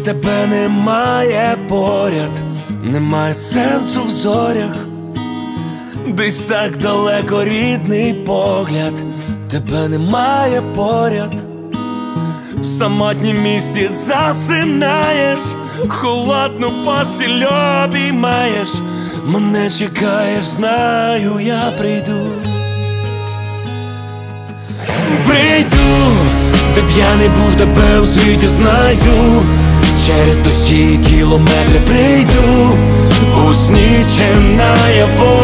тебе немає поряд, немає сенсу в зорях. Десь так далеко рідний погляд, тебе немає поряд. В самотнім місті засинаєш, холодну постіль обіймаєш. Мене чекаєш, знаю, я прийду. Прийду, де б я не був, тебе у світі знайду. Через дощі кілометри прийду, у сні чи наяву.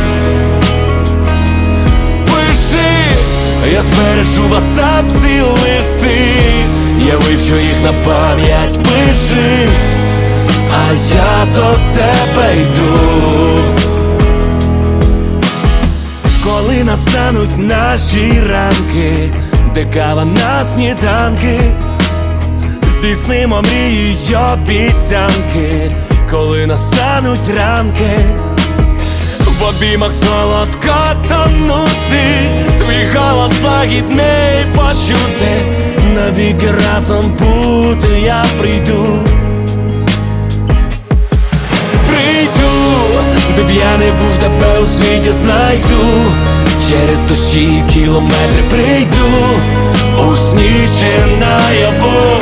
Пиши, я збережу в WhatsApp ці листи, я вивчу їх на пам'ять. Пиши, а я до тебе йду. Коли настануть наші ранки, де кава на сніданки, здійснимо мрії й обіцянки. Коли настануть ранки, в обіймах солодко тонути, твій голос лагідний почути, навіки разом бути я прийду. Прийду, де б я не був, тебе у світі знайду. Через дощі кілометри прийду, у сні чи наяву.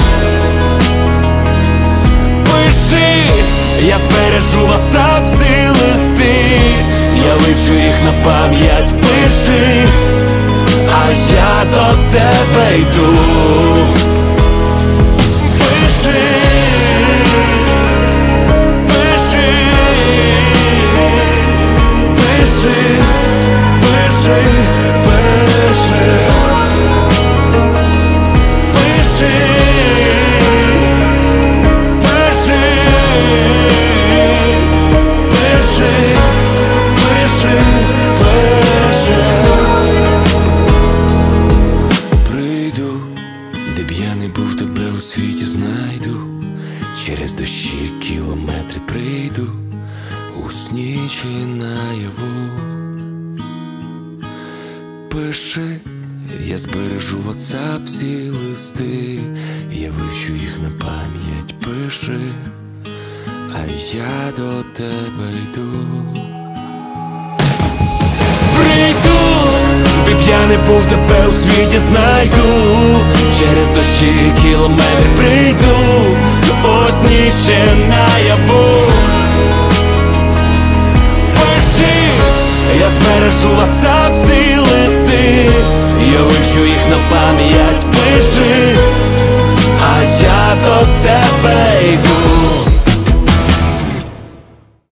Пиши, я збережу в WhatsApp ці листи, я вивчу їх на пам'ять. Пиши, а я до тебе йду. Пиши, пиши, пиши, пиши, пиши, пиши, пиши, пиши, пиши, пиши. Прийду, де б я не був, тебе у світі знайду. Через дощі кілометри прийду, у сні чи наяву. Пиши, я збережу в WhatsApp ці листи, я вивчу їх на пам'ять. Пиши, а я до тебе йду. Прийду, де б я не був, тебе у світі знайду. Через дощі кілометри прийду, у сні чи наяву. Пиши, я збережу в WhatsApp ці листи, я вивчу їх на пам'ять. Пиши,